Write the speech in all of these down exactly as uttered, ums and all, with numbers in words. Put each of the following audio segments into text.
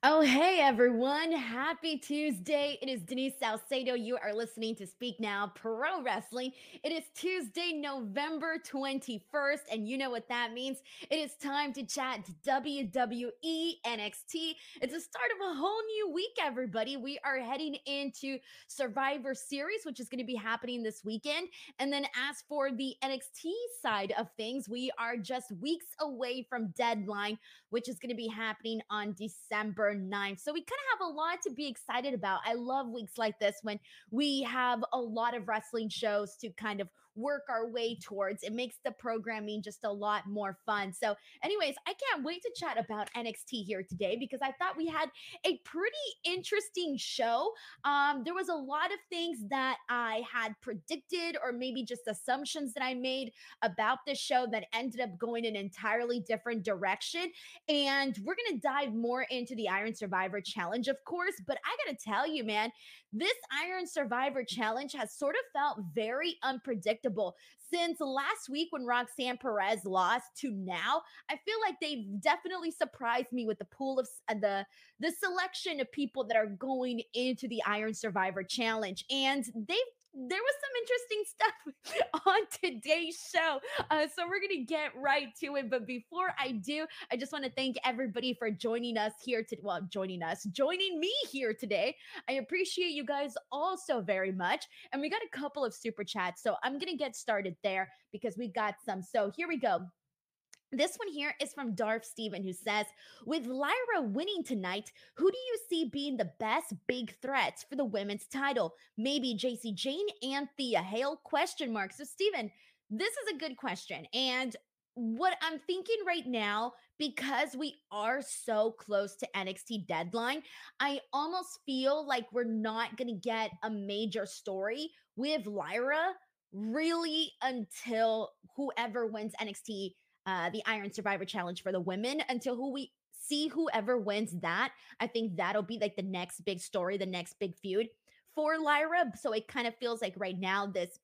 Oh, hey everyone. Happy Tuesday. It is Denise Salcedo. You are listening to Speak Now Pro Wrestling. It is Tuesday, November twenty-first, and you know what that means. It is time to chat W W E N X T. It's the start of a whole new week, everybody. We are heading into Survivor Series, which is going to be happening this weekend. And then as for the N X T side of things, we are just weeks away from Deadline, which is going to be happening on December ninth. So we kind of have a lot to be excited about. I love weeks like this when we have a lot of wrestling shows to kind of work our way towards. It makes the programming just a lot more fun. So, anyways, I can't wait to chat about N X T here today because I thought we had a pretty interesting show. Um, there was a lot of things that I had predicted or maybe just assumptions that I made about this show that ended up going in an entirely different direction. And we're going to dive more into the Iron Survivor Challenge, of course. But I got to tell you, man, this Iron Survivor Challenge has sort of felt very unpredictable since last week when Roxanne Perez lost to now. I feel like they've definitely surprised me with the pool of uh, the the selection of people that are going into the Iron Survivor Challenge, and they've there was some interesting stuff on today's show. Uh, so we're going to get right to it. But before I do, I just want to thank everybody for joining us here to well, joining us, joining me here today. I appreciate you guys all so very much. And we got a couple of super chats. So I'm going to get started there because we got some. So here we go. This one here is from Darth Steven, who says, with Lyra winning tonight, who do you see being the best big threats for the women's title? Maybe J C Jane and Thea Hale? Question mark. So, Steven, this is a good question. And what I'm thinking right now, because we are so close to N X T Deadline, I almost feel like we're not going to get a major story with Lyra really until whoever wins N X T uh, the Iron Survivor Challenge for the women until who we see whoever wins that. I think that'll be like the next big story, the next big feud for Lyra. So it kind of feels like right now this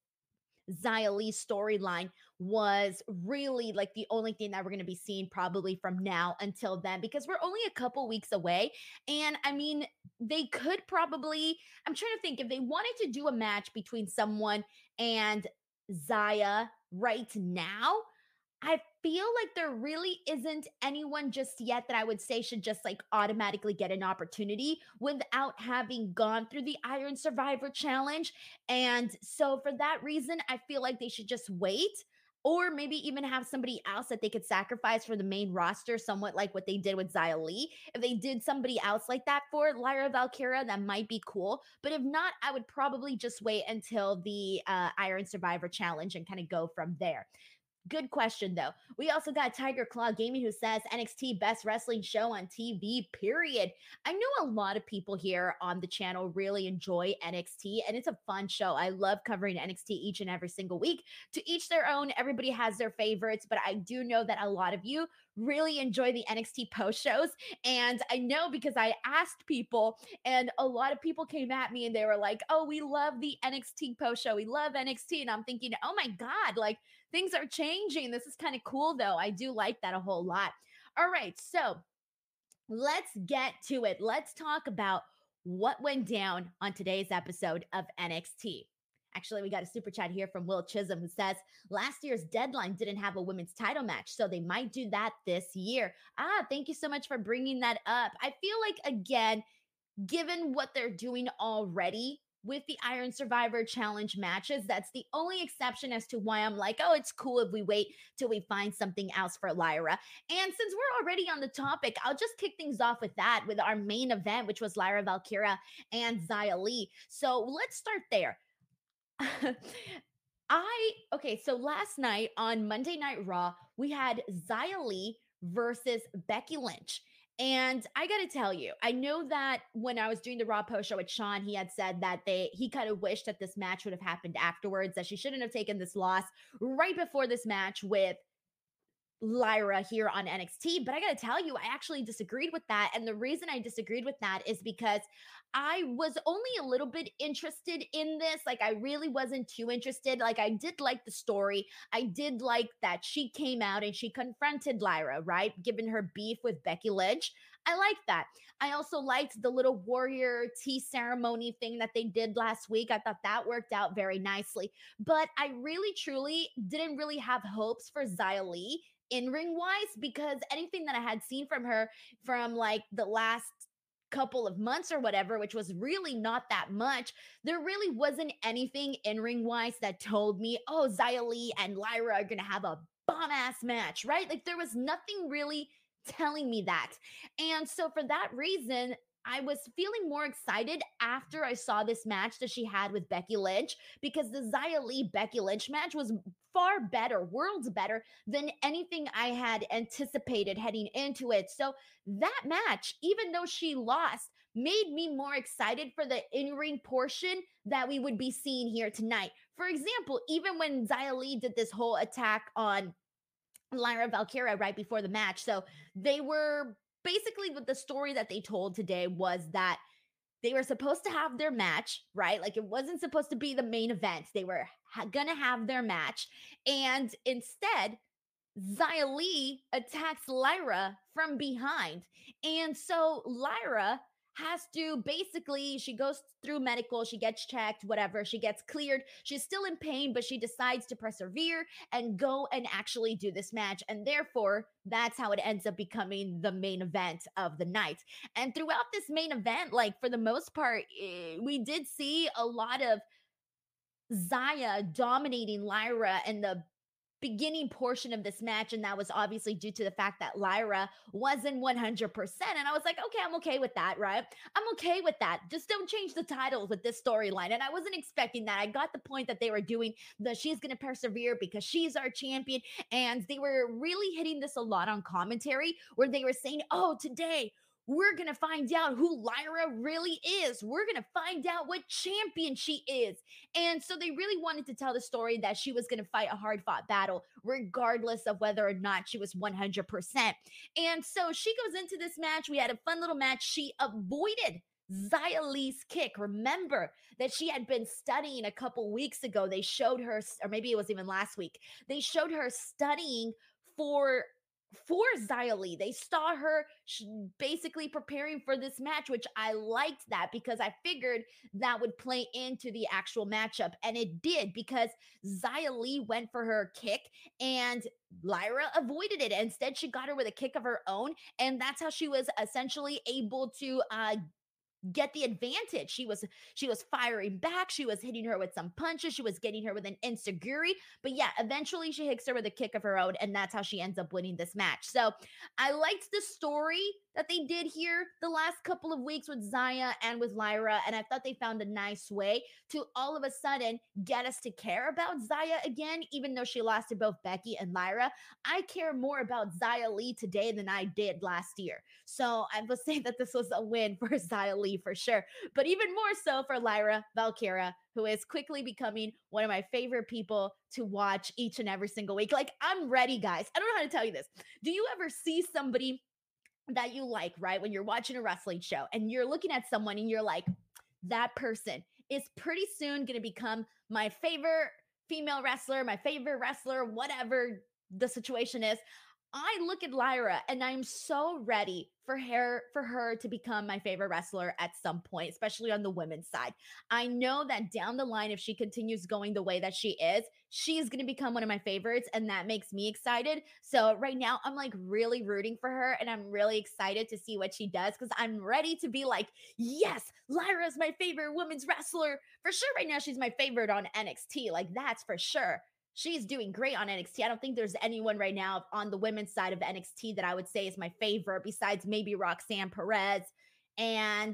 Xia Li storyline was really like the only thing that we're going to be seeing probably from now until then because we're only a couple weeks away. And I mean, they could probably, I'm trying to think if they wanted to do a match between someone and Xia right now. I feel like there really isn't anyone just yet that I would say should just like automatically get an opportunity without having gone through the Iron Survivor Challenge. And so for that reason, I feel like they should just wait or maybe even have somebody else that they could sacrifice for the main roster, somewhat like what they did with Xia Li. If they did somebody else like that for Lyra Valkyria, that might be cool. But if not, I would probably just wait until the uh, Iron Survivor Challenge and kind of go from there. Good question, though. We also got Tiger Claw Gaming who says N X T best wrestling show on T V, period. I know a lot of people here on the channel really enjoy N X T, and it's a fun show. I love covering N X T each and every single week. To each their own, everybody has their favorites, but I do know that a lot of you really enjoy the N X T post shows. And I know because I asked people, and a lot of people came at me and they were like, oh, we love the N X T post show. We love N X T. And I'm thinking, oh my God, like, things are changing. This is kind of cool, though. I do like that a whole lot. All right, so let's get to it. Let's talk about what went down on today's episode of N X T. Actually, we got a super chat here from Will Chisholm who says, last year's Deadline didn't have a women's title match, so they might do that this year. Ah, thank you so much for bringing that up. I feel like, again, given what they're doing already with the Iron Survivor Challenge matches, that's the only exception as to why I'm like, oh, it's cool if we wait till we find something else for Lyra. And since we're already on the topic, I'll just kick things off with that, with our main event, which was Lyra Valkyria and Xia Li. So let's start there. I, okay, so last night on Monday Night Raw, we had Xia Li versus Becky Lynch. And I got to tell you, I know that when I was doing the Raw post show with Sean, he had said that they he kind of wished that this match would have happened afterwards, that she shouldn't have taken this loss right before this match with Lyra here on N X T. But I got to tell you, I actually disagreed with that. And the reason I disagreed with that is because I was only a little bit interested in this. Like, I really wasn't too interested. Like, I did like the story. I did like that she came out and she confronted Lyra, right? Given her beef with Becky Lynch. I like that. I also liked the little warrior tea ceremony thing that they did last week. I thought that worked out very nicely. But I really, truly didn't really have hopes for Xia Li in ring wise because anything that I had seen from her from like the last couple of months or whatever, which was really not that much, there really wasn't anything in ring wise that told me, oh, Xia Li and Lyra are going to have a bomb ass match, right? Like there was nothing really telling me that. And so for that reason, I was feeling more excited after I saw this match that she had with Becky Lynch because the Xia Li Becky Lynch match was far better, worlds better than anything I had anticipated heading into it. So that match, even though she lost, made me more excited for the in ring portion that we would be seeing here tonight. For example, even when Xia Li did this whole attack on Lyra Valkyria right before the match. So they were basically what the story that they told today was that they were supposed to have their match, right? Like it wasn't supposed to be the main event. They were ha- gonna have their match. And instead, Xia Li attacks Lyra from behind. And so Lyra has to basically, she goes through medical, she gets checked, whatever, she gets cleared. She's still in pain, but she decides to persevere and go and actually do this match. And therefore, that's how it ends up becoming the main event of the night. And throughout this main event, like for the most part, eh, we did see a lot of Xia dominating Lyra in the beginning portion of this match, and that was obviously due to the fact that Lyra wasn't one hundred percent. And I was like, okay, I'm okay with that, right? I'm okay with that. Just don't change the titles with this storyline. And I wasn't expecting that. I got the point that they were doing the she's going to persevere because she's our champion. And they were really hitting this a lot on commentary where they were saying, oh, today we're going to find out who Lyra really is. We're going to find out what champion she is. And so they really wanted to tell the story that she was going to fight a hard fought battle, regardless of whether or not she was one hundred percent. And so she goes into this match. We had a fun little match. She avoided Xia Li's kick. Remember that she had been studying a couple weeks ago. They showed her, or maybe it was even last week, they showed her studying for for Xia Li. They saw her basically preparing for this match, which I liked that because I figured that would play into the actual matchup. And it did because Xia Li went for her kick and Lyra avoided it. Instead, she got her with a kick of her own. And that's how she was essentially able to uh, get the advantage. She was she was firing back. She was hitting her with some punches. She was getting her with an enziguri. But yeah, eventually she hits her with a kick of her own, and that's how she ends up winning this match. So I liked the story that they did here the last couple of weeks with Xia and with Lyra, and I thought they found a nice way to all of a sudden get us to care about Xia again, even though she lost to both Becky and Lyra. I care more about Xia Li today than I did last year. So I will say that this was a win for Xia Li for sure, but even more so for Lyra Valkyria, who is quickly becoming one of my favorite people to watch each and every single week. Like, I'm ready, guys. I don't know how to tell you this. Do you ever see somebody that you like, right? When you're watching a wrestling show and you're looking at someone and you're like, that person is pretty soon going to become my favorite female wrestler, my favorite wrestler, whatever the situation is. I look at Lyra and I'm so ready for her for her to become my favorite wrestler at some point, especially on the women's side. I know that down the line, if she continues going the way that she is, she's going to become one of my favorites, and that makes me excited. So right now, I'm like really rooting for her, and I'm really excited to see what she does because I'm ready to be like, yes, Lyra's my favorite women's wrestler for sure. Right now, she's my favorite on N X T, like that's for sure. She's doing great on N X T. I don't think there's anyone right now on the women's side of N X T that I would say is my favorite besides maybe Roxanne Perez. And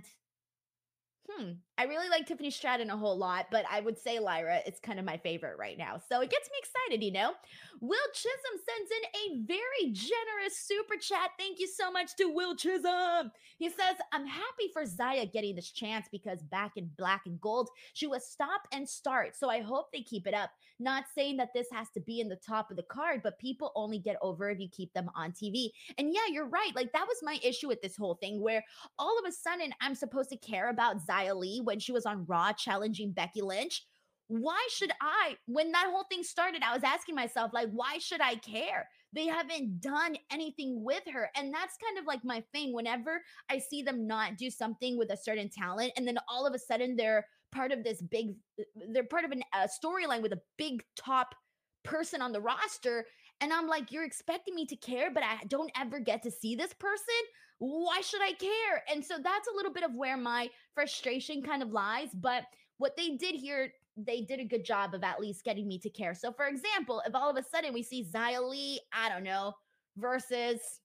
Hmm. I really like Tiffany Stratton a whole lot, but I would say Lyra is kind of my favorite right now. So it gets me excited, you know? Will Chisholm sends in a very generous super chat. Thank you so much to Will Chisholm. He says, I'm happy for Xia getting this chance because back in Black and Gold, she was stop and start. So I hope they keep it up. Not saying that this has to be in the top of the card, but people only get over if you keep them on T V. And yeah, you're right. Like that was my issue with this whole thing where all of a sudden I'm supposed to care about Xia Li when she was on Raw challenging Becky Lynch. Why should I? When that whole thing started, I was asking myself, like, why should I care? They haven't done anything with her. And that's kind of like my thing. Whenever I see them not do something with a certain talent, and then all of a sudden they're part of this big, they're part of an, a storyline with a big top person on the roster. And I'm like, you're expecting me to care, but I don't ever get to see this person. Why should I care? And so that's a little bit of where my frustration kind of lies. But what they did here, they did a good job of at least getting me to care. So, for example, if all of a sudden we see Xia Li, I don't know, versus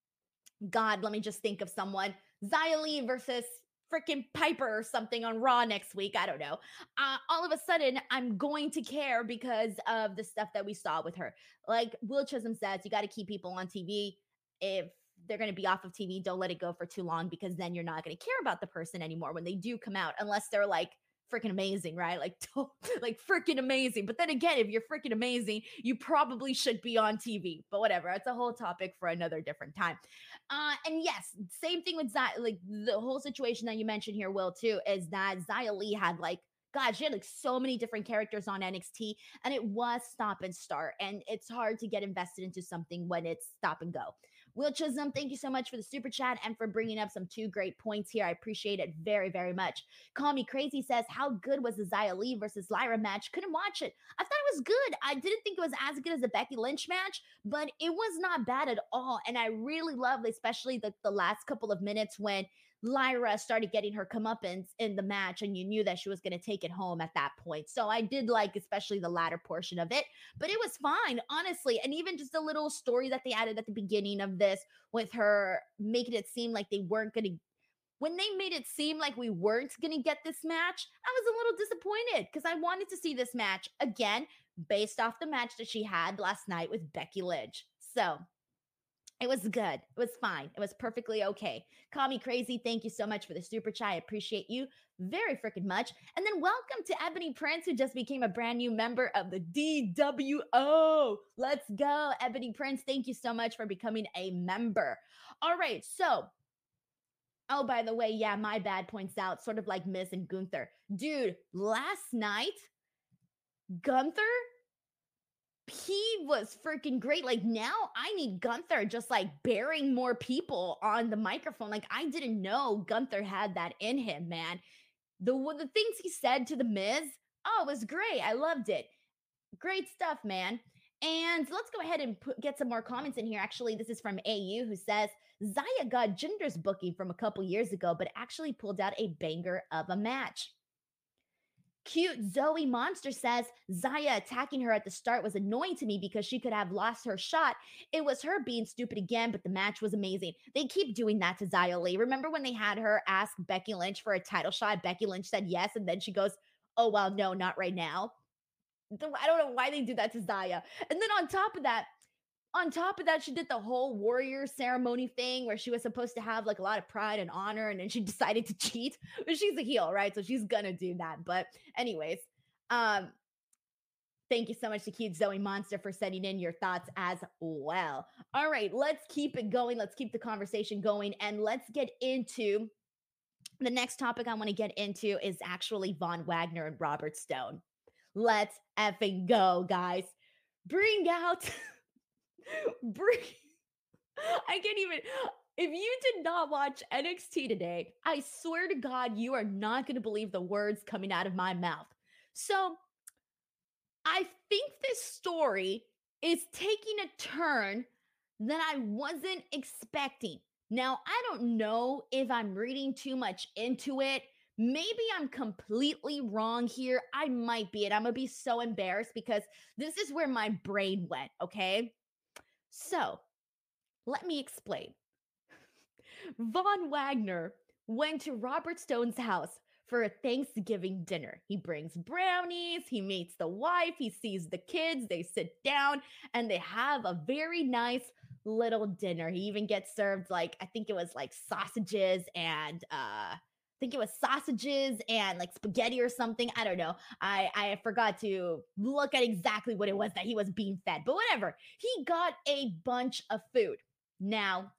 God, let me just think of someone, Xia Li versus freaking Piper or something on Raw next week. I don't know. Uh, all of a sudden, I'm going to care because of the stuff that we saw with her. Like Will Chisholm says, you got to keep people on T V. If they're going to be off of T V, don't let it go for too long, because then you're not going to care about the person anymore when they do come out, unless they're like freaking amazing, right? Like, like freaking amazing. But then again, if you're freaking amazing, you probably should be on T V. But whatever, it's a whole topic for another different time. Uh, and yes, same thing with Xia. Like the whole situation that you mentioned here, Will, too, is that Xia Li had like, God, she had like so many different characters on N X T, and it was stop and start. And it's hard to get invested into something when it's stop and go. Will Chisholm, thank you so much for the super chat and for bringing up some two great points here. I appreciate it very, very much. Call Me Crazy says, how good was the Xia Li versus Lyra match? Couldn't watch it. I thought it was good. I didn't think it was as good as the Becky Lynch match, but it was not bad at all. And I really loved, especially the, the last couple of minutes when Lyra started getting her comeuppance in the match, and you knew that she was going to take it home at that point. So I did like, especially the latter portion of it, but it was fine, honestly. And even just a little story that they added at the beginning of this with her making it seem like they weren't going to, when they made it seem like we weren't going to get this match, I was a little disappointed because I wanted to see this match again based off the match that she had last night with Becky Lynch. So it was good. It was fine. It was perfectly okay. Call Me Crazy. Thank you so much for the super chat. I appreciate you very freaking much. And then welcome to Ebony Prince, who just became a brand new member of the D W O. Let's go, Ebony Prince. Thank you so much for becoming a member. All right. So, oh, by the way, yeah, my bad points out, sort of like Miz and Gunther. Dude, last night, Gunther, he was freaking great. Like now I need Gunther just like burying more people on the microphone. Like I didn't know Gunther had that in him, man. The the things he said to the Miz, oh, it was great. I loved it. Great stuff, man. And let's go ahead and put, get some more comments in here. Actually, this is from A U, who says, Xia got Jinder's booking from a couple years ago, but actually pulled out a banger of a match. Cute Zoe Monster says, Xia attacking her at the start was annoying to me because she could have lost her shot. It was her being stupid again, but the match was amazing. They keep doing that to Xia Li. Remember when they had her ask Becky Lynch for a title shot? Becky Lynch said yes, and then she goes, oh, well, no, not right now. I don't know why they do that to Xia. And then on top of that, on top of that, she did the whole warrior ceremony thing where she was supposed to have like a lot of pride and honor, and then she decided to cheat. But she's a heel, right? So she's gonna do that. But anyways, um, thank you so much to Cute Zoe Monster for sending in your thoughts as well. All right, let's keep it going. Let's keep the conversation going, and let's get into the next topic I want to get into is actually Von Wagner and Robert Stone. Let's effing go, guys. Bring out Bring, I can't even. If you did not watch N X T today, I swear to God, you are not going to believe the words coming out of my mouth. So, I think this story is taking a turn that I wasn't expecting. Now, I don't know if I'm reading too much into it. Maybe I'm completely wrong here. I might be, and I'm going to be so embarrassed because this is where my brain went, okay? So, let me explain. Von Wagner went to Robert Stone's house for a Thanksgiving dinner. He brings brownies, he meets the wife, he sees the kids, they sit down, and they have a very nice little dinner. He even gets served, like, I think it was like sausages and, uh, I think it was sausages and like spaghetti or something. I don't know. I, I forgot to look at exactly what it was that he was being fed, but whatever. He got a bunch of food. Now,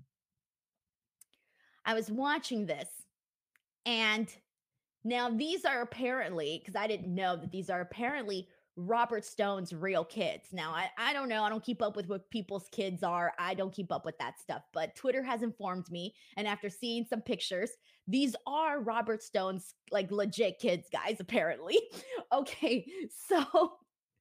I was watching this, and now these are apparently, because I didn't know that these are apparently Robert Stone's real kids. Now, I, I don't know. I don't keep up with what people's kids are. I don't keep up with that stuff. But Twitter has informed me. And after seeing some pictures, these are Robert Stone's like legit kids, guys, apparently. Okay. So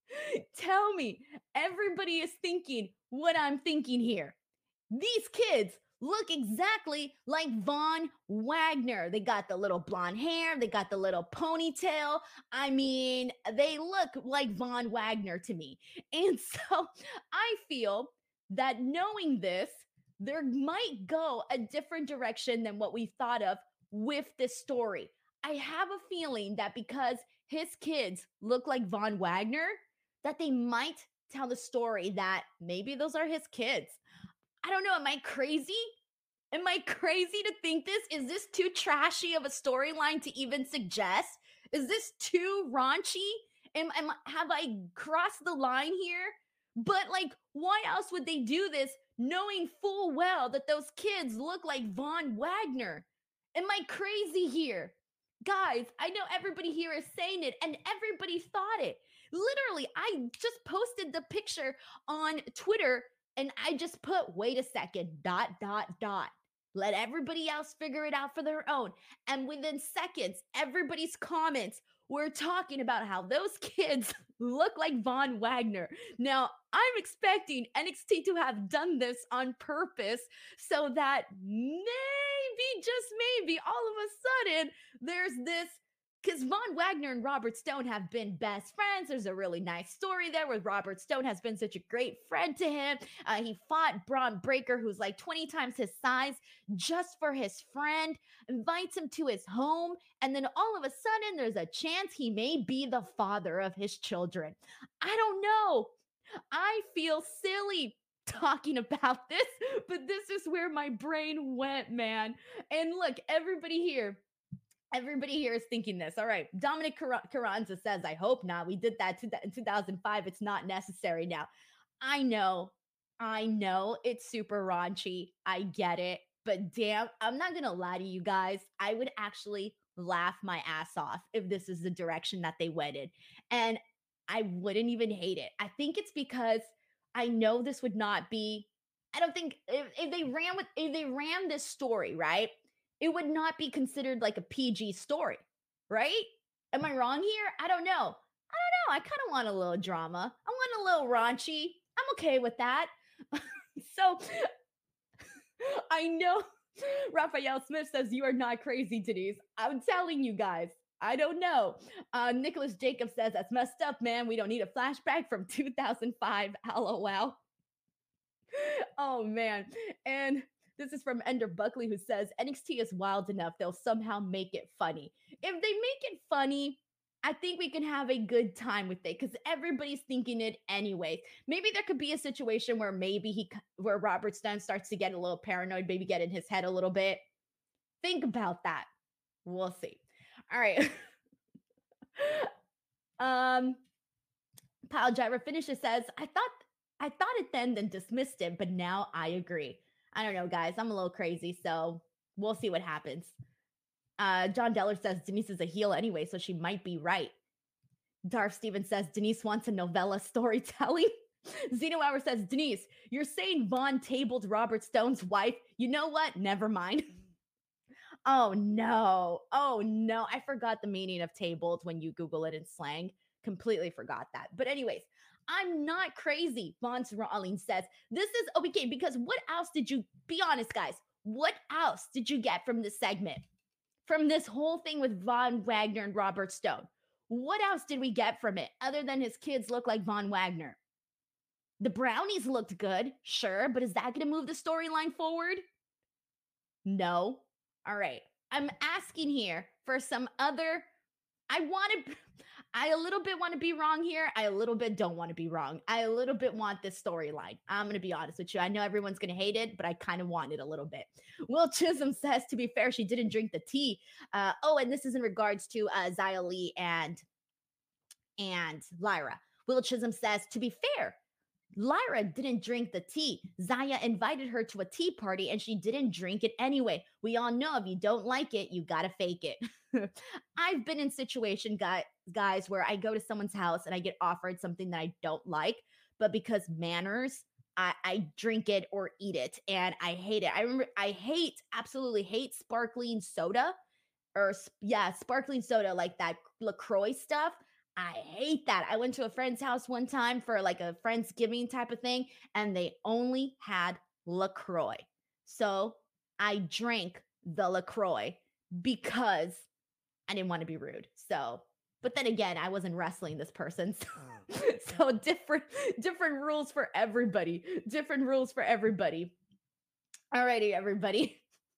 tell me, everybody is thinking what I'm thinking here. These kids look exactly like Von Wagner. They got the little blonde hair, they got the little ponytail. I mean, they look like Von Wagner to me. And so I feel that knowing this, there might go a different direction than what we thought of with this story. I have a feeling that because his kids look like Von Wagner, that they might tell the story that maybe those are his kids. I don't know. Am I crazy? Am I crazy to think this? Is this too trashy of a storyline to even suggest? Is this too raunchy? Am, am have I crossed the line here? But like, why else would they do this knowing full well that those kids look like Von Wagner? Am I crazy here? Guys, I know everybody here is saying it and everybody thought it. Literally, I just posted the picture on Twitter and I just put, wait a second, dot, dot, dot. Let everybody else figure it out for their own. And within seconds, everybody's comments were talking about how those kids look like Von Wagner. Now, I'm expecting N X T to have done this on purpose so that maybe, just maybe, all of a sudden, there's this because Von Wagner and Robert Stone have been best friends. There's a really nice story there where Robert Stone has been such a great friend to him. Uh, he fought Braun Breaker, who's like twenty times his size, just for his friend, invites him to his home. And then all of a sudden, there's a chance he may be the father of his children. I don't know. I feel silly talking about this, but this is where my brain went, man. And look, everybody here, Everybody here is thinking this. All right. Dominic Car- Carranza says, I hope not. We did that in two thousand five. It's not necessary now. I know. I know it's super raunchy. I get it. But damn, I'm not going to lie to you guys. I would actually laugh my ass off if this is the direction that they went in. And I wouldn't even hate it. I think it's because I know this would not be, I don't think if, if they ran with, if they ran this story, right? It would not be considered like a P G story, right? Am I wrong here? I don't know. I don't know. I kind of want a little drama. I want a little raunchy. I'm okay with that. So I know Raphael Smith says you are not crazy, Denise. I'm telling you guys. I don't know. Uh, Nicholas Jacobs says that's messed up, man. We don't need a flashback from two thousand five. LOL. Oh, man. And this is from Ender Buckley, who says N X T is wild enough. They'll somehow make it funny. If they make it funny, I think we can have a good time with it because everybody's thinking it anyway. Maybe there could be a situation where maybe he, where Robert Stone starts to get a little paranoid, maybe get in his head a little bit. Think about that. We'll see. All right. um, Pile Driver finishes says, I thought I thought it then, then dismissed him, but now I agree. I don't know, guys. I'm a little crazy, so we'll see what happens. Uh, John Deller says Denise is a heel anyway, so she might be right. Darth Stevens says Denise wants a novella storytelling. Zeno Hour says, Denise, you're saying Vaughn tabled Robert Stone's wife. You know what? Never mind. Oh, no. Oh, no. I forgot the meaning of tabled when you Google it in slang. Completely forgot that. But anyways, I'm not crazy, Vaughn Rawlings says. This is okay, because what else did you, be honest, guys, what else did you get from this segment? From this whole thing with Von Wagner and Robert Stone? What else did we get from it other than his kids look like Von Wagner? The brownies looked good, sure, but is that going to move the storyline forward? No. All right. I'm asking here for some other. I want to, I a little bit want to be wrong here. I a little bit don't want to be wrong. I a little bit want this storyline. I'm going to be honest with you. I know everyone's going to hate it, but I kind of want it a little bit. Will Chisholm says, to be fair, she didn't drink the tea. Uh, oh, and this is in regards to uh, Xia Li and, and Lyra. Will Chisholm says, to be fair, Lyra didn't drink the tea. Zaya invited her to a tea party and she didn't drink it anyway. We all know if you don't like it, you gotta fake it. I've been in situation guy, guys where I go to someone's house and I get offered something that I don't like, but because manners, I, I drink it or eat it and I hate it. I remember I hate, absolutely hate sparkling soda or yeah, sparkling soda, like that LaCroix stuff. I hate that. I went to a friend's house one time for like a Friendsgiving type of thing, and they only had LaCroix. So I drank the LaCroix because I didn't want to be rude. So, but then again, I wasn't wrestling this person. So, so different, different rules for everybody. Different rules for everybody. Alrighty, everybody.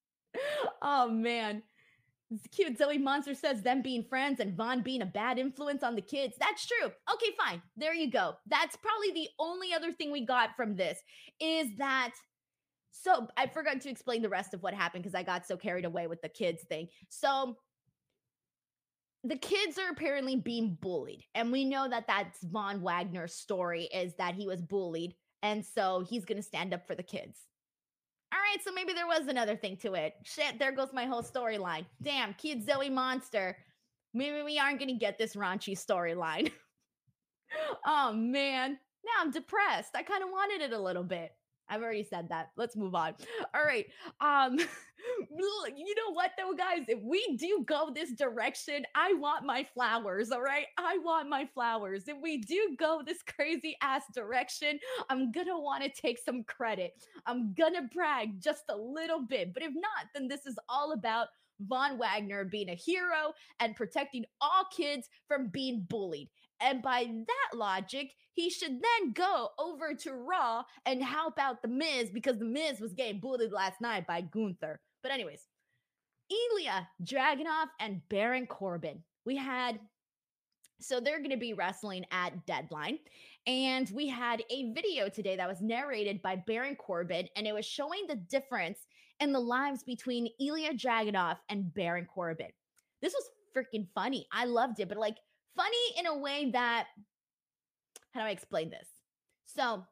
Oh man. It's cute. Zoe Monster says them being friends and Vaughn being a bad influence on the kids. That's true. Okay, fine. There you go. That's probably the only other thing we got from this is that. So I forgot to explain the rest of what happened because I got so carried away with the kids thing. So the kids are apparently being bullied. And we know that that's Von Wagner's story is that he was bullied. And so he's going to stand up for the kids. All right, so maybe there was another thing to it. Shit, there goes my whole storyline. Damn, cute Zoe Monster. Maybe we aren't going to get this raunchy storyline. Oh, man. Now I'm depressed. I kind of wanted it a little bit. I've already said that. Let's move on. All right. Um, you know what, though, guys? If we do go this direction, I want my flowers. All right. I want my flowers. If we do go this crazy ass direction, I'm going to want to take some credit. I'm going to brag just a little bit. But if not, then this is all about Von Wagner being a hero and protecting all kids from being bullied. And by that logic, he should then go over to Raw and help out The Miz because The Miz was getting bullied last night by Gunther. But anyways, Ilya Dragunov and Baron Corbin. We had, so they're going to be wrestling at Deadline. And we had a video today that was narrated by Baron Corbin, and it was showing the difference in the lives between Ilya Dragunov and Baron Corbin. This was freaking funny. I loved it, but like, funny in a way that, how do I explain this? So,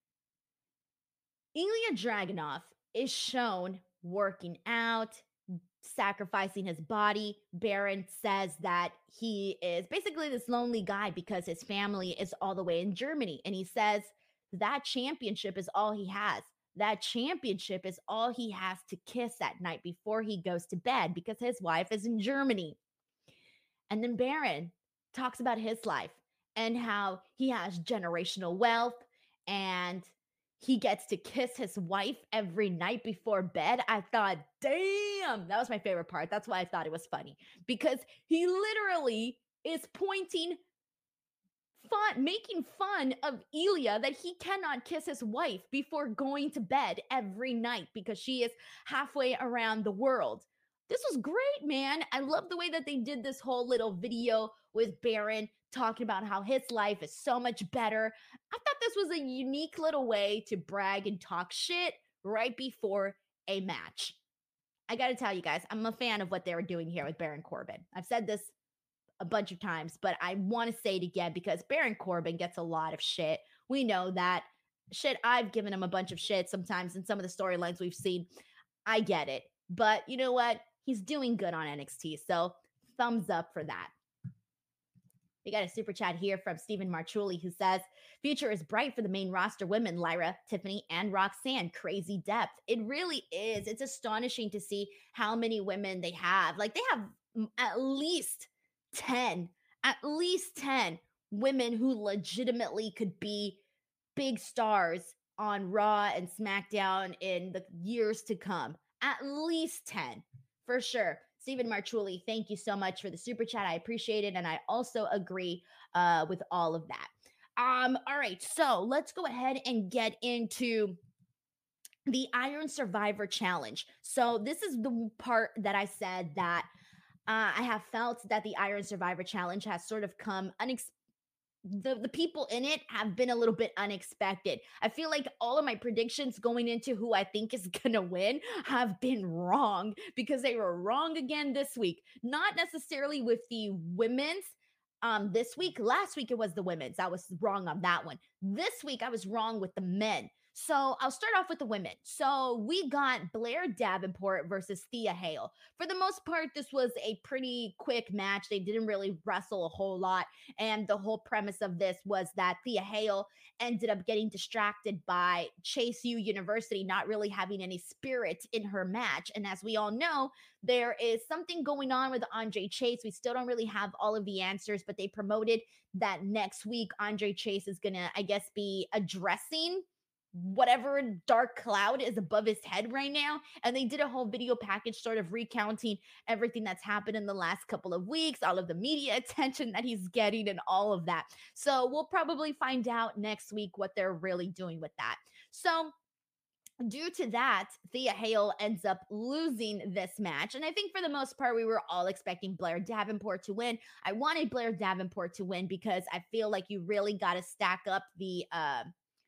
Ilya Dragunov is shown working out, sacrificing his body. Baron says that he is basically this lonely guy because his family is all the way in Germany. And he says that championship is all he has. That championship is all he has to kiss at night before he goes to bed because his wife is in Germany. And then Baron talks about his life and how he has generational wealth and he gets to kiss his wife every night before bed. I thought, damn, that was my favorite part. That's why I thought it was funny because he literally is pointing fun, making fun of Ilya that he cannot kiss his wife before going to bed every night because she is halfway around the world. This was great, man. I love the way that they did this whole little video with Baron talking about how his life is so much better. I thought this was a unique little way to brag and talk shit right before a match. I got to tell you guys, I'm a fan of what they were doing here with Baron Corbin. I've said this a bunch of times, but I want to say it again because Baron Corbin gets a lot of shit. We know that. Shit, I've given him a bunch of shit sometimes in some of the storylines we've seen. I get it. But you know what? He's doing good on N X T, so thumbs up for that. We got a super chat here from Stephen Marchuli who says, future is bright for the main roster women, Lyra, Tiffany, and Roxanne. Crazy depth. It really is. It's astonishing to see how many women they have. Like, they have at least ten, at least ten women who legitimately could be big stars on Raw and SmackDown in the years to come. At least ten. For sure. Stephen Marchuli, thank you so much for the super chat. I appreciate it. And I also agree uh, with all of that. Um, all right. So let's go ahead and get into the Iron Survivor Challenge. So this is the part that I said that uh, I have felt that the Iron Survivor Challenge has sort of come unexpected. The, the people in it have been a little bit unexpected. I feel like all of my predictions going into who I think is going to win have been wrong because they were wrong again this week. Not necessarily with the women's um this week. Last week it was the women's. I was wrong on that one. This week I was wrong with the men. So I'll start off with the women. So we got Blair Davenport versus Thea Hale. For the most part, this was a pretty quick match. They didn't really wrestle a whole lot. And the whole premise of this was that Thea Hale ended up getting distracted by Chase U University not really having any spirit in her match. And as we all know, there is something going on with Andre Chase. We still don't really have all of the answers, but they promoted that next week Andre Chase is going to, I guess, be addressing whatever dark cloud is above his head right now. And they did a whole video package sort of recounting everything that's happened in the last couple of weeks, all of the media attention that he's getting and all of that. So we'll probably find out next week what they're really doing with that. So due to that, Thea Hale ends up losing this match. And I think for the most part, we were all expecting Blair Davenport to win. I wanted Blair Davenport to win because I feel like you really got to stack up the, uh,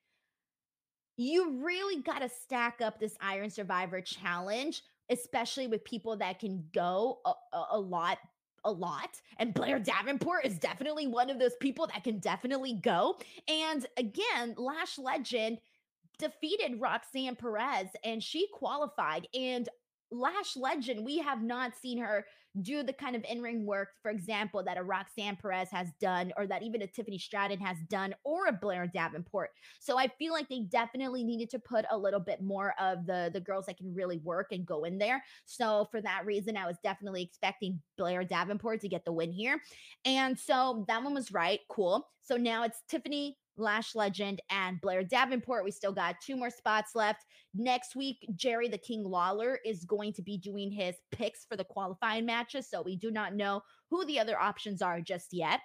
you really got to stack up this Iron Survivor challenge, especially with people that can go a, a, a lot a lot. And Blair Davenport is definitely one of those people that can definitely go. And again, Lash Legend defeated Roxanne Perez and she qualified. And Lash Legend, we have not seen her do the kind of in-ring work, for example, that a Roxanne Perez has done, or that even a Tiffany Stratton has done, or a Blair Davenport. So I feel like they definitely needed to put a little bit more of the, the girls that can really work and go in there. So for that reason, I was definitely expecting Blair Davenport to get the win here. And so that one was right. Cool. So now it's Tiffany, Lash Legend, and Blair Davenport. We still got two more spots left. Next week, Jerry the King Lawler is going to be doing his picks for the qualifying matches, so we do not know who the other options are just yet.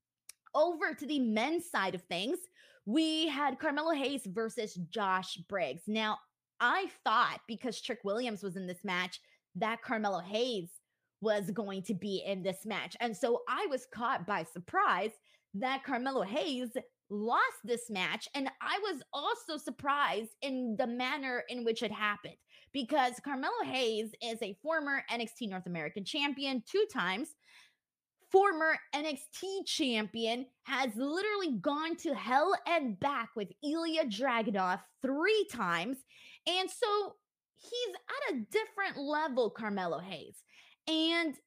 Over to the men's side of things, we had Carmelo Hayes versus Josh Briggs. Now, I thought because Trick Williams was in this match that Carmelo Hayes was going to be in this match. And so I was caught by surprise that Carmelo Hayes lost this match. And I was also surprised in the manner in which it happened, because Carmelo Hayes is a former N X T North American champion two times, former N X T champion, has literally gone to hell and back with Ilya Dragunov three times. And so he's at a different level, Carmelo Hayes. And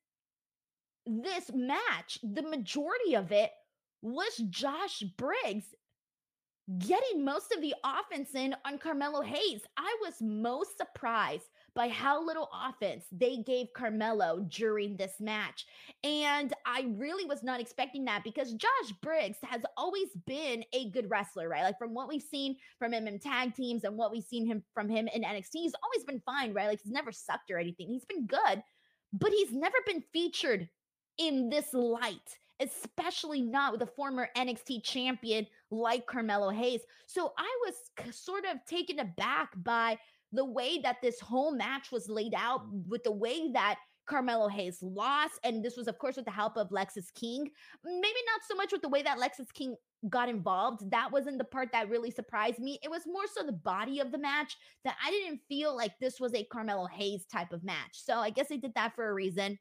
this match, the majority of it was Josh Briggs getting most of the offense in on Carmelo Hayes. I was most surprised by how little offense they gave Carmelo during this match. And I really was not expecting that, because Josh Briggs has always been a good wrestler, right? Like from what we've seen from him in tag teams and what we've seen him from him in N X T, he's always been fine, right? Like he's never sucked or anything. He's been good, but he's never been featured in this light, especially not with a former N X T champion like Carmelo Hayes. So I was sort of taken aback by the way that this whole match was laid out, with the way that Carmelo Hayes lost. And this was, of course, with the help of Lexis King. Maybe not so much with the way that Lexis King got involved. That wasn't the part that really surprised me. It was more so the body of the match, that I didn't feel like this was a Carmelo Hayes type of match. So I guess they did that for a reason.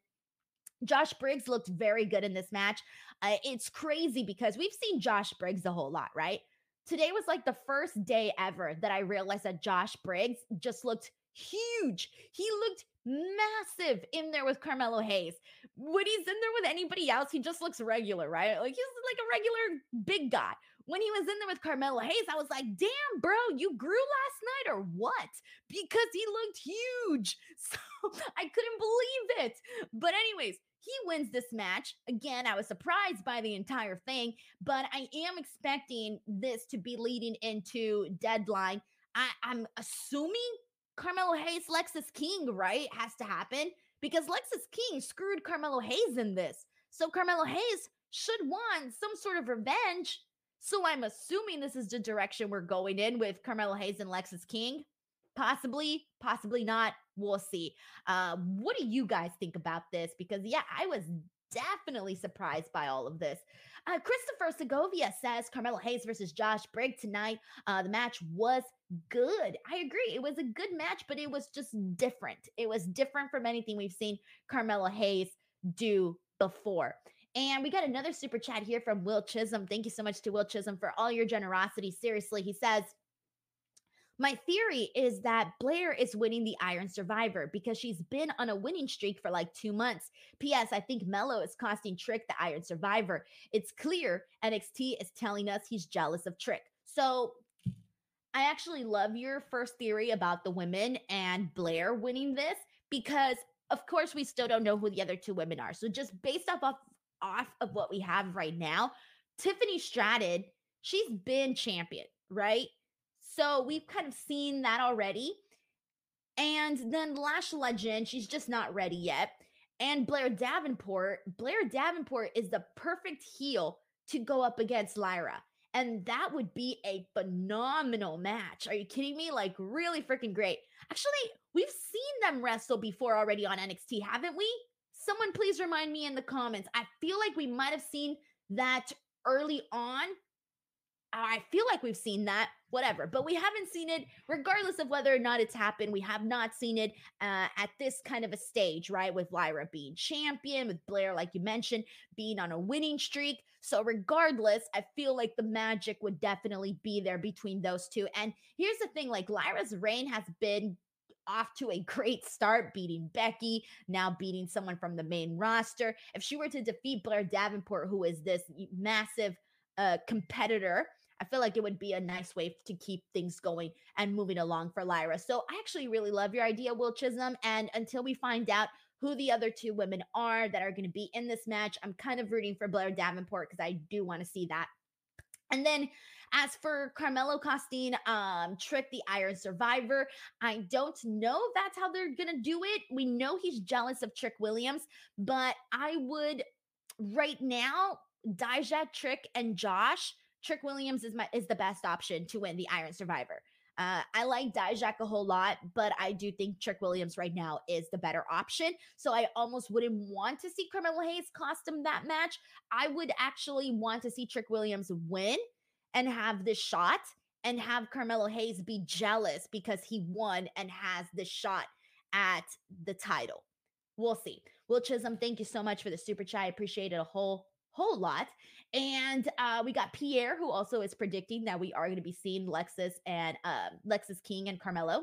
Josh Briggs looked very good in this match. Uh, it's crazy because we've seen Josh Briggs a whole lot, right? Today was like the first day ever that I realized that Josh Briggs just looked huge. He looked massive in there with Carmelo Hayes. When he's in there with anybody else, he just looks regular, right? Like he's like a regular big guy. When he was in there with Carmelo Hayes, I was like, damn, bro, you grew last night or what? Because he looked huge. So I couldn't believe it. But anyways, he wins this match. Again, I was surprised by the entire thing, but I am expecting this to be leading into Deadline. I, I'm assuming Carmelo Hayes, Lexis King, right, has to happen, because Lexis King screwed Carmelo Hayes in this. So Carmelo Hayes should want some sort of revenge. So I'm assuming this is the direction we're going in with Carmelo Hayes and Lexis King. Possibly, possibly not. We'll see. Uh, what do you guys think about this? Because, yeah, I was definitely surprised by all of this. Uh, Christopher Segovia says Carmelo Hayes versus Josh Briggs tonight. Uh, the match was good. I agree. It was a good match, but it was just different. It was different from anything we've seen Carmelo Hayes do before. And we got another super chat here from Will Chisholm. Thank you so much to Will Chisholm for all your generosity. Seriously, he says, my theory is that Blair is winning the Iron Survivor because she's been on a winning streak for like two months. P S. I think Mello is costing Trick the Iron Survivor. It's clear N X T is telling us he's jealous of Trick. So I actually love your first theory about the women and Blair winning this because, of course, we still don't know who the other two women are. So just based off of, off of what we have right now, Tiffany Stratton, she's been champion, right? So we've kind of seen that already. And then Lash Legend, she's just not ready yet. And Blair Davenport, Blair Davenport is the perfect heel to go up against Lyra. And that would be a phenomenal match. Are you kidding me? Like, really freaking great. Actually, we've seen them wrestle before already on N X T, haven't we? Someone please remind me in the comments. I feel like we might have seen that early on. I feel like we've seen that, whatever, but we haven't seen it regardless of whether or not it's happened. We have not seen it uh, at this kind of a stage, right? With Lyra being champion, with Blair, like you mentioned, being on a winning streak. So regardless, I feel like the magic would definitely be there between those two. And here's the thing, like Lyra's reign has been off to a great start, beating Becky, now beating someone from the main roster. If she were to defeat Blair Davenport, who is this massive uh, competitor, I feel like it would be a nice way to keep things going and moving along for Lyra. So I actually really love your idea, Will Chisholm. And until we find out who the other two women are that are going to be in this match, I'm kind of rooting for Blair Davenport because I do want to see that. And then as for Carmelo Costin, um, Trick the Iron Survivor, I don't know if that's how they're going to do it. We know he's jealous of Trick Williams, but I would right now, Dijak, Trick, and Josh, Trick Williams is my is the best option to win the Iron Survivor. Uh, I like Dijak a whole lot, but I do think Trick Williams right now is the better option. So I almost wouldn't want to see Carmelo Hayes cost him that match. I would actually want to see Trick Williams win and have this shot and have Carmelo Hayes be jealous because he won and has this shot at the title. We'll see. Will Chisholm, thank you so much for the super chat. I appreciate it a whole whole lot. And uh, we got Pierre, who also is predicting that we are going to be seeing Lexis and uh, Lexis King and Carmelo.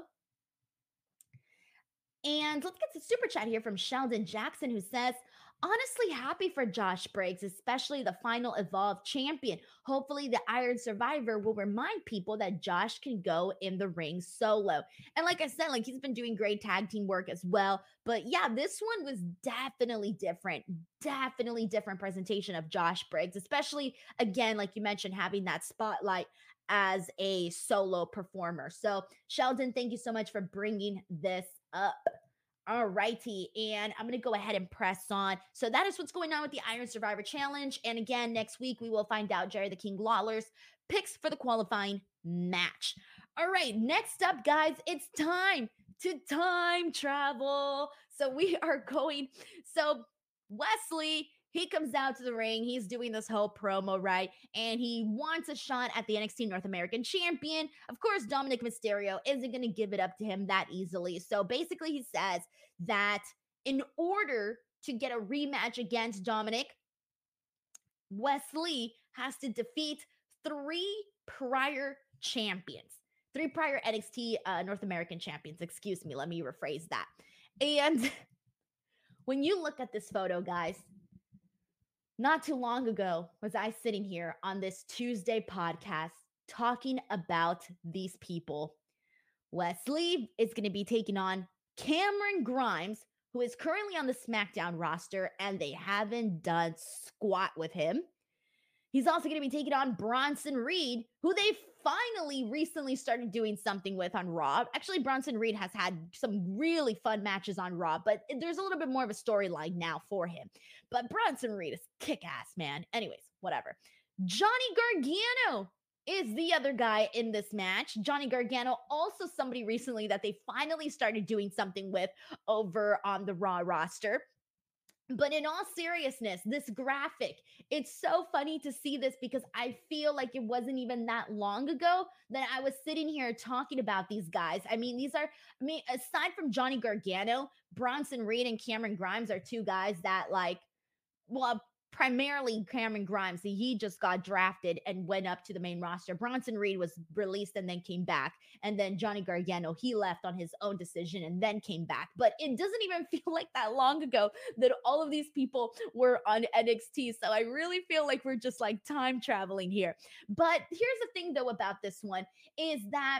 And let's get to super chat here from Sheldon Jackson, who says, honestly happy for Josh Briggs, especially the final Evolve champion. Hopefully the Iron Survivor will remind people that Josh can go in the ring solo. And like I said, like he's been doing great tag team work as well. But yeah, this one was definitely different, definitely different presentation of Josh Briggs, especially again, like you mentioned, having that spotlight as a solo performer. So Sheldon, thank you so much for bringing this up. All righty, and I'm going to go ahead and press on. So that is what's going on with the Iron Survivor Challenge. And again, next week, we will find out Jerry the King Lawler's picks for the qualifying match. All right, next up, guys, it's time to time travel. So we are going, so Wesley, he comes out to the ring. He's doing this whole promo, right? And he wants a shot at the N X T North American champion. Of course, Dominic Mysterio isn't going to give it up to him that easily. So basically, he says that in order to get a rematch against Dominic, Wesley has to defeat three prior champions, three prior N X T uh, North American champions. Excuse me. Let me rephrase that. And when you look at this photo, guys, not too long ago was I sitting here on this Tuesday podcast talking about these people. Wesley is going to be taking on Cameron Grimes, who is currently on the SmackDown roster, and they haven't done squat with him. He's also going to be taking on Bronson Reed, who they finally recently started doing something with on Raw. Actually, Bronson Reed has had some really fun matches on Raw, but there's a little bit more of a storyline now for him. But Bronson Reed is kick-ass, man. Anyways, whatever. Johnny Gargano is the other guy in this match. Johnny Gargano, also somebody recently that they finally started doing something with over on the Raw roster. But in all seriousness, this graphic, it's so funny to see this because I feel like it wasn't even that long ago that I was sitting here talking about these guys. I mean, these are, I mean, aside from Johnny Gargano, Bronson Reed and Cameron Grimes are two guys that like, well, primarily Cameron Grimes. He just got drafted and went up to the main roster. Bronson Reed was released and then came back. And then Johnny Gargano, he left on his own decision and then came back. But it doesn't even feel like that long ago that all of these people were on N X T. So I really feel like we're just like time traveling here. But here's the thing though about this one is that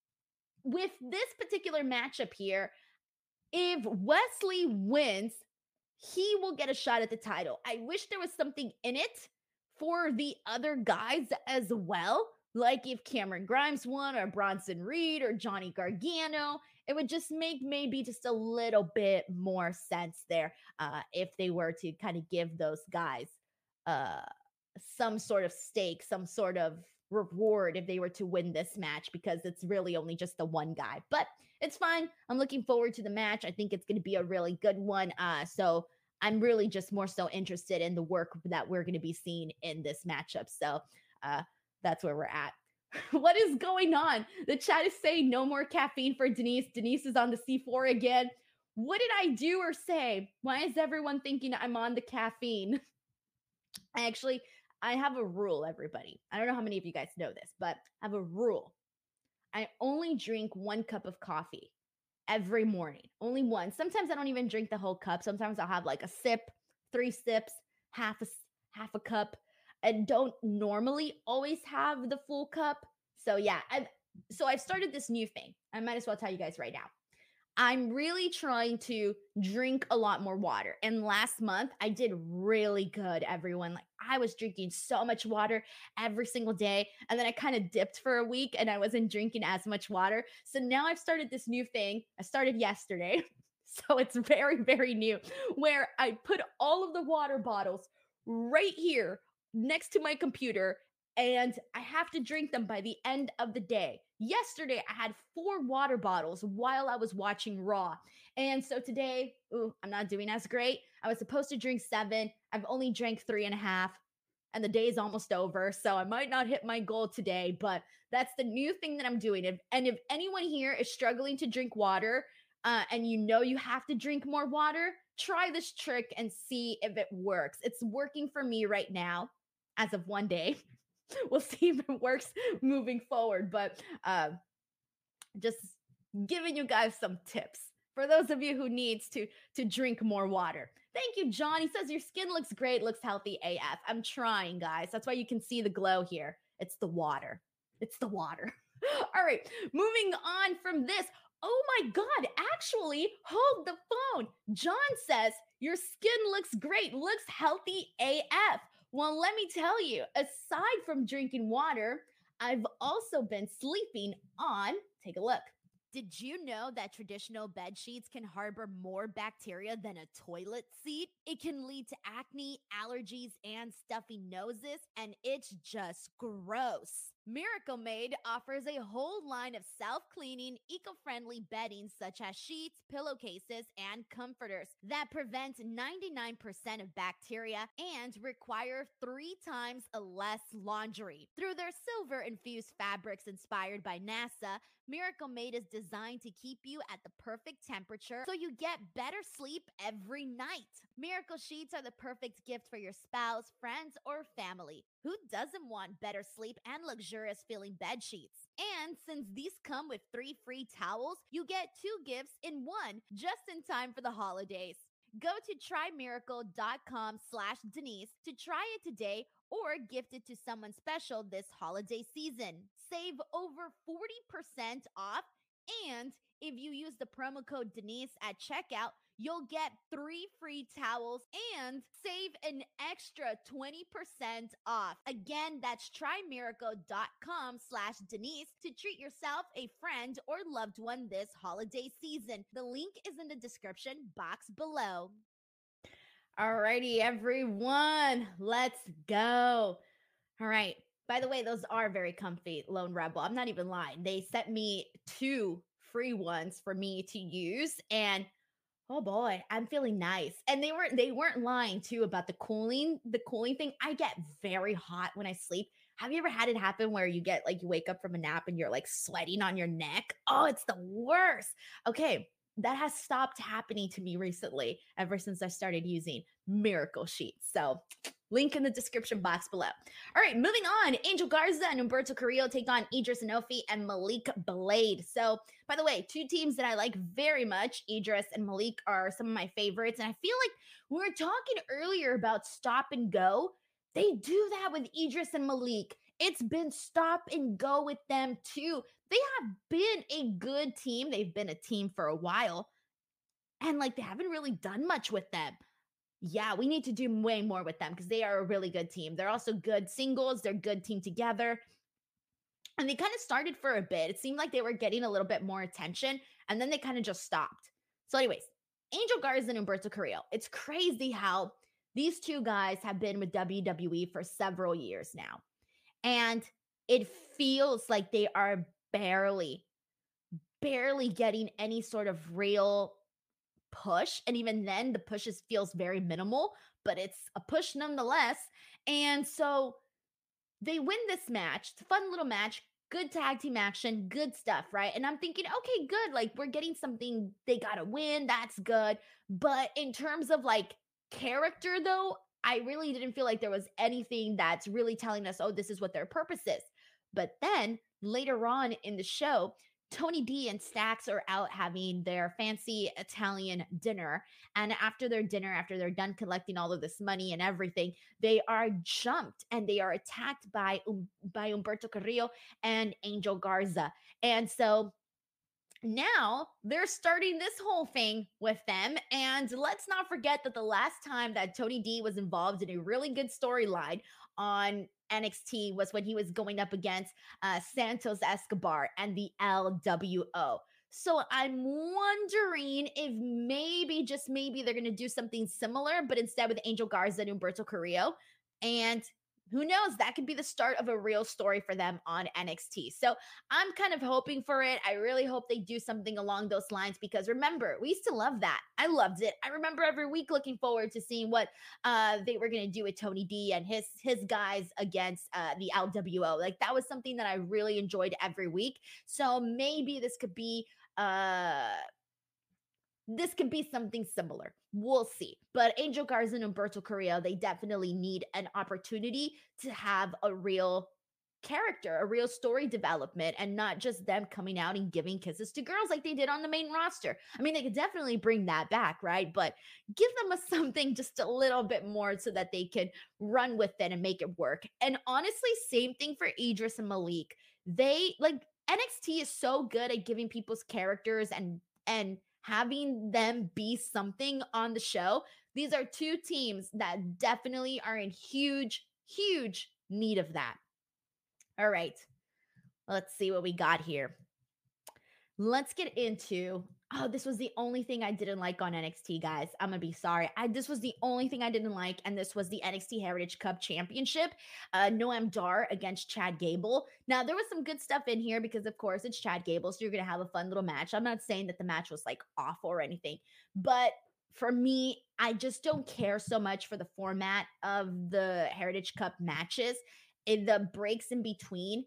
with this particular matchup here, if Wesley wins, he will get a shot at the title. I wish there was something in it for the other guys as well. Like if Cameron Grimes won, or Bronson Reed, or Johnny Gargano, it would just make maybe just a little bit more sense there uh, if they were to kind of give those guys uh, some sort of stake, some sort of reward if they were to win this match, because it's really only just the one guy. But it's fine. I'm looking forward to the match. I think it's going to be a really good one. Uh, so I'm really just more so interested in the work that we're going to be seeing in this matchup. So uh, that's where we're at. What is going on? The chat is saying no more caffeine for Denise. Denise is on the C four again. What did I do or say? Why is everyone thinking I'm on the caffeine? I actually, I have a rule, everybody. I don't know how many of you guys know this, but I have a rule. I only drink one cup of coffee every morning. Only one. Sometimes I don't even drink the whole cup. Sometimes I'll have like a sip, three sips, half a half a cup, and don't normally always have the full cup. So yeah, I've so I've started this new thing. I might as well tell you guys right now. I'm really trying to drink a lot more water. And last month, I did really good, everyone. Like, I was drinking so much water every single day. And then I kind of dipped for a week and I wasn't drinking as much water. So now I've started this new thing. I started yesterday. So it's very, very new, where I put all of the water bottles right here next to my computer, and I have to drink them by the end of the day. Yesterday, I had four water bottles while I was watching Raw. And so today, ooh, I'm not doing as great. I was supposed to drink seven. I've only drank three and a half, and the day is almost over. So I might not hit my goal today, but that's the new thing that I'm doing. If, and if anyone here is struggling to drink water, uh, and you know you have to drink more water, try this trick and see if it works. It's working for me right now as of one day. We'll see if it works moving forward, but uh, just giving you guys some tips for those of you who needs to to drink more water. Thank you, John. He says your skin looks great, looks healthy A F. I'm trying, guys. That's why you can see the glow here. It's the water. It's the water. All right, moving on from this. Oh my God, actually, hold the phone. John says your skin looks great, looks healthy A F. Well, let me tell you, aside from drinking water, I've also been sleeping on, take a look. Did you know that traditional bed sheets can harbor more bacteria than a toilet seat? It can lead to acne, allergies, and stuffy noses, and it's just gross. Miracle Made offers a whole line of self-cleaning, eco-friendly bedding such as sheets, pillowcases, and comforters that prevent ninety-nine percent of bacteria and require three times less laundry. Through their silver-infused fabrics inspired by NASA, Miracle Made is designed to keep you at the perfect temperature so you get better sleep every night. Miracle Sheets are the perfect gift for your spouse, friends, or family. Who doesn't want better sleep and luxurious feeling bed sheets? And since these come with three free towels, you get two gifts in one just in time for the holidays. Go to trymiracle.com slash Denise to try it today or gift it to someone special this holiday season. Save over forty percent off, and if you use the promo code Denise at checkout, you'll get three free towels and save an extra twenty percent off. Again, that's trymiracle.com slash Denise to treat yourself, a friend, or loved one this holiday season. The link is in the description box below. Alrighty, everyone, let's go. All right. By the way, those are very comfy, Lone Rebel. I'm not even lying. They sent me two free ones for me to use, and oh boy, I'm feeling nice. And they weren't they weren't lying too about the cooling, the cooling thing. I get very hot when I sleep. Have you ever had it happen where you get like you wake up from a nap and you're like sweating on your neck? Oh, it's the worst. Okay. that has stopped happening to me recently ever since I started using Miracle Sheets. So, link in the description box below. All right, moving on. Angel Garza and Humberto Carrillo take on Idris Enofi and Malik Blade. So, by the way, two teams that I like very much. Idris and Malik are some of my favorites. And I feel like we were talking earlier about stop and go. They do that with Idris and Malik. It's been stop and go with them too. They have been a good team. They've been a team for a while. And like they haven't really done much with them. Yeah, we need to do way more with them because they are a really good team. They're also good singles. They're good team together. And they kind of started for a bit. It seemed like they were getting a little bit more attention, and then they kind of just stopped. So, anyways, Angel Garza and Humberto Carrillo. It's crazy how these two guys have been with W W E for several years now. And it feels like they are barely, barely getting any sort of real push. And even then, the push is, feels very minimal, but it's a push nonetheless. And so they win this match. It's a fun little match. Good tag team action, good stuff, right? And I'm thinking, okay, good. Like, we're getting something they got to win. That's good. But in terms of like character, though, I really didn't feel like there was anything that's really telling us, oh, this is what their purpose is. But then later on in the show, Tony D and Stacks are out having their fancy Italian dinner. And after their dinner, after they're done collecting all of this money and everything, they are jumped and they are attacked by, um, by Humberto Carrillo and Angel Garza. And so now they're starting this whole thing with them. And let's not forget that the last time that Tony D was involved in a really good storyline on N X T was when he was going up against uh, Santos Escobar and the L W O. So I'm wondering if maybe, just maybe, they're going to do something similar, but instead with Angel Garza and Humberto Carrillo. And who knows, that could be the start of a real story for them on N X T. So I'm kind of hoping for it. I really hope they do something along those lines because remember, we used to love that. I loved it. I remember every week looking forward to seeing what uh, they were going to do with Tony D and his his guys against uh, the L W O. Like that was something that I really enjoyed every week. So maybe this could be uh this could be something similar. We'll see. But Angel Garza and Humberto Carrillo, they definitely need an opportunity to have a real character, a real story development, and not just them coming out and giving kisses to girls like they did on the main roster. I mean, they could definitely bring that back, right? But give them a something just a little bit more so that they can run with it and make it work. And honestly, same thing for Idris and Malik. They like N X T is so good at giving people's characters and and having them be something on the show. These are two teams that definitely are in huge, huge need of that. All right, let's see what we got here. Let's get into, oh, this was the only thing I didn't like on N X T, guys. I'm going to be sorry. I, this was the only thing I didn't like, and this was the N X T Heritage Cup Championship. Uh, Noam Dar against Chad Gable. Now, there was some good stuff in here because, of course, it's Chad Gable, so you're going to have a fun little match. I'm not saying that the match was, like, awful or anything, but for me, I just don't care so much for the format of the Heritage Cup matches. In the breaks in between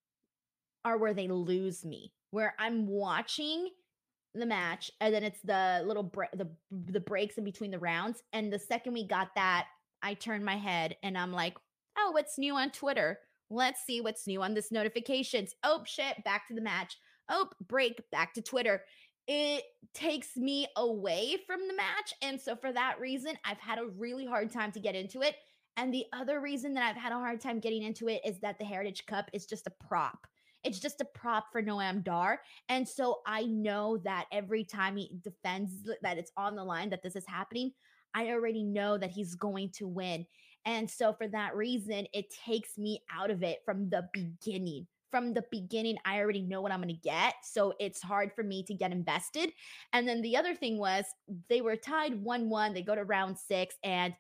are where they lose me, where I'm watching the match and then it's the little bre- the the breaks in between the rounds, and the second we got that, I turn my head and I'm like, oh, what's new on Twitter? Let's see what's new on this notifications. Oh shit, back to the match. Oh, break, back to Twitter. It takes me away from the match, and so for that reason, I've had a really hard time to get into it. And the other reason that I've had a hard time getting into it is that the Heritage Cup is just a prop. It's just a prop for Noam Dar. And so I know that every time he defends that it's on the line, that this is happening, I already know that he's going to win. And so for that reason, it takes me out of it from the beginning. From the beginning, I already know what I'm going to get. So it's hard for me to get invested. And then the other thing was they were tied one one. They go to round six and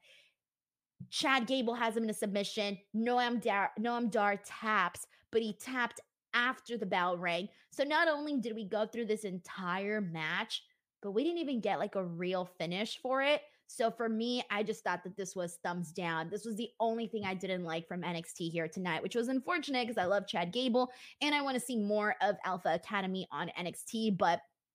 Chad Gable has him in a submission. Noam Dar, Noam Dar taps, but he tapped after the bell rang. So not only did we go through this entire match, but we didn't even get like a real finish for it. So for me, I just thought that this was thumbs down. This was the only thing I didn't like from N X T here tonight, which was unfortunate because I love Chad Gable and I want to see more of Alpha Academy on N X T. But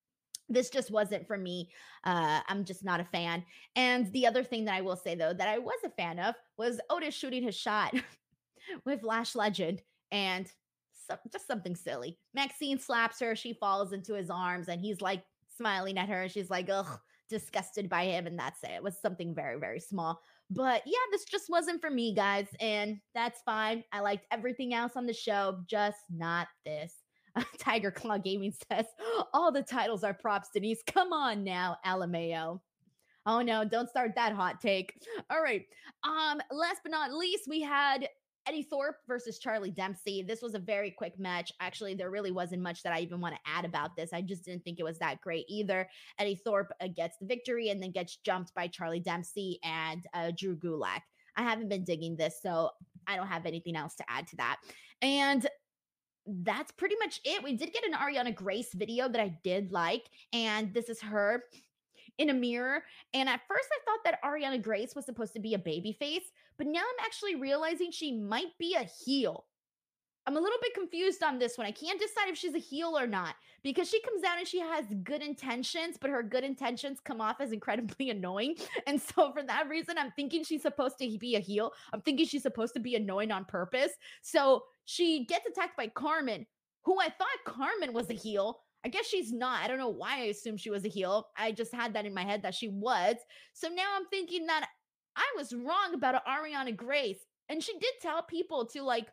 This just wasn't for me. Uh, I'm just not a fan. And the other thing that I will say though that I was a fan of was Otis shooting his shot with Lash Legend and so, just something silly. Maxine slaps her, she falls into his arms, and he's like smiling at her, and she's like, ugh, disgusted by him, and that's it. It was something very, very small. But yeah, this just wasn't for me, guys, and that's fine. I liked everything else on the show, just not this. Tiger Claw Gaming says, all the titles are props, Denise. Come on now, Alameo. Oh no, don't start that hot take. All right. Um, last but not least, we had Eddie Thorpe versus Charlie Dempsey. This was a very quick match. Actually, there really wasn't much that I even want to add about this. I just didn't think it was that great either. Eddie Thorpe uh, gets the victory and then gets jumped by Charlie Dempsey and uh, Drew Gulak. I haven't been digging this, so I don't have anything else to add to that. And that's pretty much it. We did get an Ariana Grace video that I did like, and this is her in a mirror. And at first I thought that Ariana Grace was supposed to be a baby face, but now I'm actually realizing she might be a heel. I'm a little bit confused on this one. I can't decide if she's a heel or not because she comes out and she has good intentions, but her good intentions come off as incredibly annoying. And so for that reason, I'm thinking she's supposed to be a heel. I'm thinking she's supposed to be annoying on purpose. So she gets attacked by Carmen, who I thought Carmen was a heel. I guess she's not. I don't know why I assumed she was a heel. I just had that in my head that she was. So now I'm thinking that I was wrong about Ariana Grace. And she did tell people to like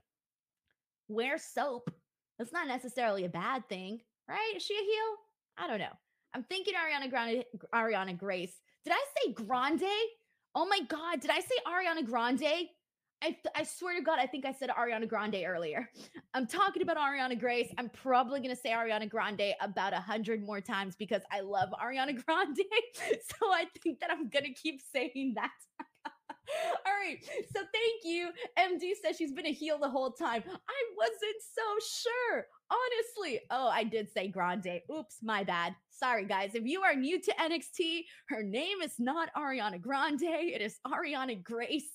wear soap. That's not necessarily a bad thing, right? Is she a heel? I don't know. I'm thinking Ariana Grande, Ariana Grace. Did I say Grande? Oh my God, did I say Ariana Grande? I, I swear to God, I think I said Ariana Grande earlier. I'm talking about Ariana Grace. I'm probably going to say Ariana Grande about a hundred more times because I love Ariana Grande. So I think that I'm going to keep saying that. All right. So thank you. M D says she's been a heel the whole time. I wasn't so sure. Honestly. Oh, I did say Grande. Oops, my bad. Sorry, guys. If you are new to N X T, her name is not Ariana Grande. It is Ariana Grace.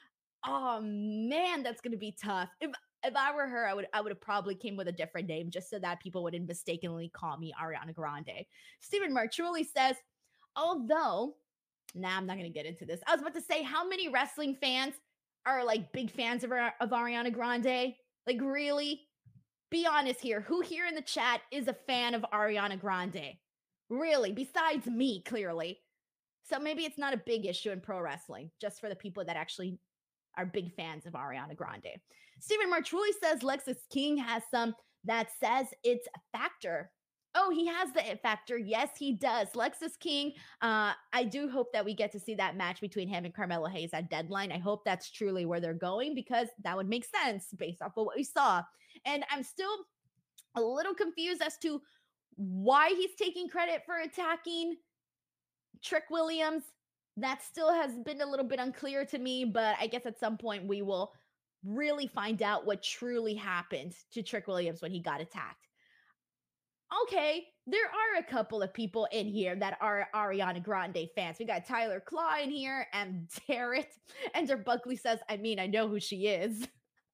Oh man, that's gonna be tough. If if I were her, I would I would have probably came with a different name just so that people wouldn't mistakenly call me Ariana Grande. Stephen Marchuli says, although, nah, I'm not gonna get into this. I was about to say, how many wrestling fans are like big fans of, of Ariana Grande? Like, really? Be honest here. Who here in the chat is a fan of Ariana Grande? Really? Besides me, clearly. So maybe it's not a big issue in pro wrestling, just for the people that actually are big fans of Ariana Grande. Stephen Marchuli says Lexis King has some that says it's a factor. Oh, he has the it factor. Yes, he does. Lexis King, uh, I do hope that we get to see that match between him and Carmelo Hayes at Deadline. I hope that's truly where they're going because that would make sense based off of what we saw. And I'm still a little confused as to why he's taking credit for attacking Trick Williams. That still has been a little bit unclear to me, but I guess at some point we will really find out what truly happened to Trick Williams when he got attacked. Okay, there are a couple of people in here that are Ariana Grande fans. We got Tyler Claw in here and Darrett. Ender Buckley says, I mean, I know who she is.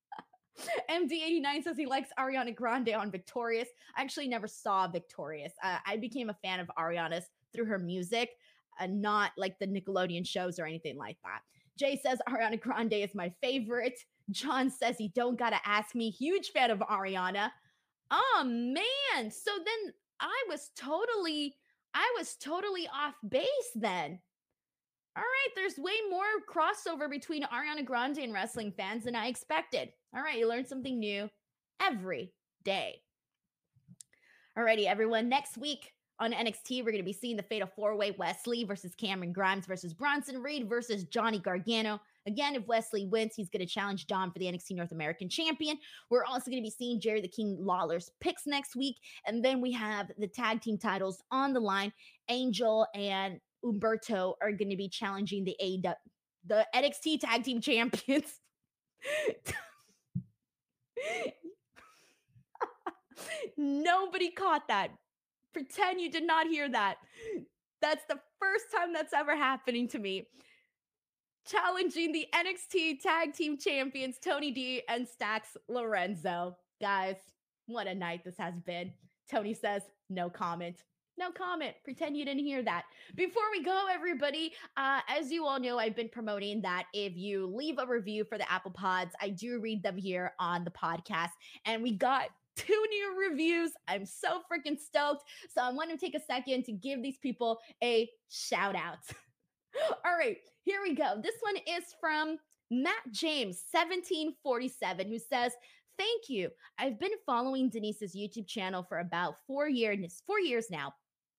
M D eighty-nine says he likes Ariana Grande on Victorious. I actually never saw Victorious. Uh, I became a fan of Ariana's through her music, and uh, not like the Nickelodeon shows or anything like that. Jay says Ariana Grande is my favorite. John says he don't gotta ask me. Huge fan of Ariana. Oh man. So then I was totally, I was totally off base then. All right, there's way more crossover between Ariana Grande and wrestling fans than I expected. All right, you learn something new every day. Alrighty, everyone. Next week on N X T, we're going to be seeing the Fatal four-way Wesley versus Cameron Grimes versus Bronson Reed versus Johnny Gargano. Again, if Wesley wins, he's going to challenge Dom for the N X T North American Champion. We're also going to be seeing Jerry the King Lawler's picks next week. And then we have the tag team titles on the line. Angel and Umberto are going to be challenging the A E W, the N X T tag team champions. Nobody caught that. Pretend you did not hear that. That's the first time that's ever happening to me. Challenging the N X T tag team champions, Tony D and Stax Lorenzo. Guys, what a night this has been. Tony says, no comment. No comment. Pretend you didn't hear that. Before we go, everybody, uh, as you all know, I've been promoting that if you leave a review for the Apple Pods, I do read them here on the podcast. And we got two new reviews. I'm so freaking stoked. So I want to take a second to give these people a shout out. All right, here we go. This one is from Matt James, seventeen forty-seven, who says, "Thank you. I've been following Denise's YouTube channel for about four years, four years now.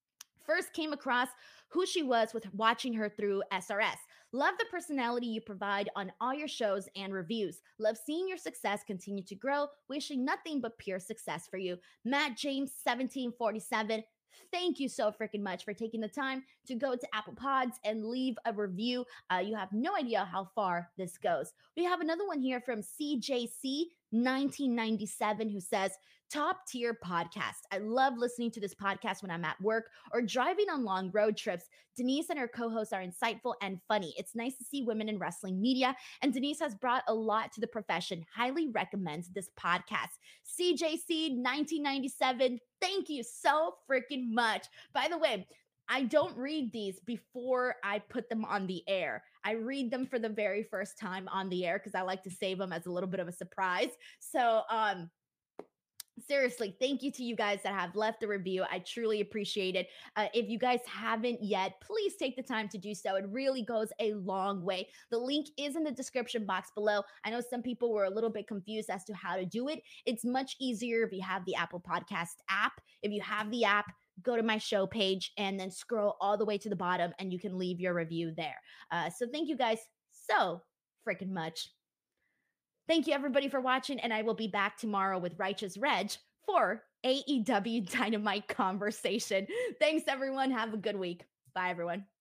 First came across who she was with watching her through S R S. Love the personality you provide on all your shows and reviews. Love seeing your success continue to grow. Wishing nothing but pure success for you." Matt James, seventeen forty-seven. Thank you so freaking much for taking the time to go to Apple Pods and leave a review. Uh, you have no idea how far this goes. We have another one here from C J C nineteen ninety-seven who says, "Top tier podcast. I love listening to this podcast when I'm at work or driving on long road trips. Denise and her co-hosts are insightful and funny. It's nice to see women in wrestling media, and Denise has brought a lot to the profession. Highly recommend this podcast." C J C nineteen ninety-seven, thank you so freaking much. By the way, I don't read these before I put them on the air. I read them for the very first time on the air because I like to save them as a little bit of a surprise. So, um, seriously, thank you to you guys that have left the review. I truly appreciate it. Uh, if you guys haven't yet, please take the time to do so. It really goes a long way. The link is in the description box below. I know some people were a little bit confused as to how to do it. It's much easier if you have the Apple Podcast app. If you have the app, go to my show page and then scroll all the way to the bottom and you can leave your review there. Uh, so thank you guys so freaking much. Thank you, everybody, for watching, and I will be back tomorrow with Righteous Reg for A E W Dynamite Conversation. Thanks, everyone. Have a good week. Bye, everyone.